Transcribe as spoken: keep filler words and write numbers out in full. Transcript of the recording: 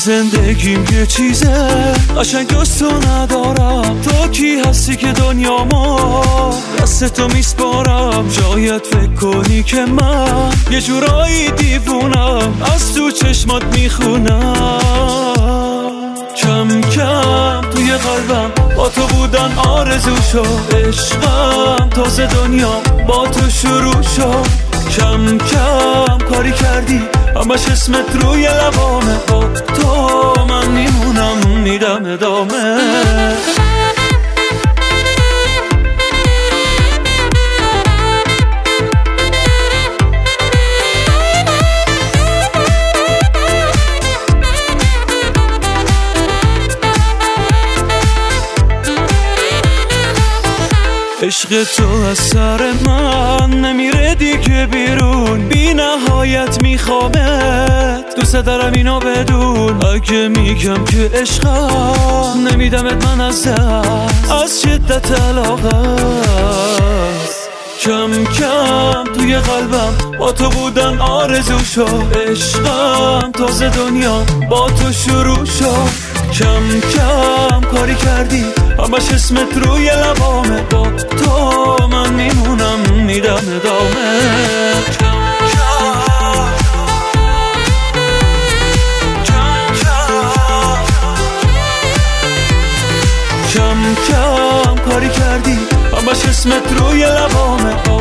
زندگیم یه چیزه قشنگ جز تو ندارم. تو کی هستی که دنیامو دست تو میسپارم؟ شاید فکر کنی که من یه جورایی دیوونم، از تو چشمات میخونم. کم کم توی قلبم با تو بودن آرزو شد، عشقم تازه دنیا با تو شروع شد. کم کم کاری کردی همش اسمت روی لبامه، با تو من میمونم میدم ادامه. عشق تو از سر من نمیره دیگه بیرون، بی نهایت میخوامت، دوست دارم اینو بدون. اگه میگم که عشقم نمیدمت من از دست، از شدت علاقه. کم کم توی قلبم با تو بودن آرزو شد، عشقم تازه دنیا با تو شروع شد. کم کم کاری کردی همش اسمت روی لبامه، با تو من میمونم میدم ادامه. کم کم کاری کردی همش اسمت روی لبامه، با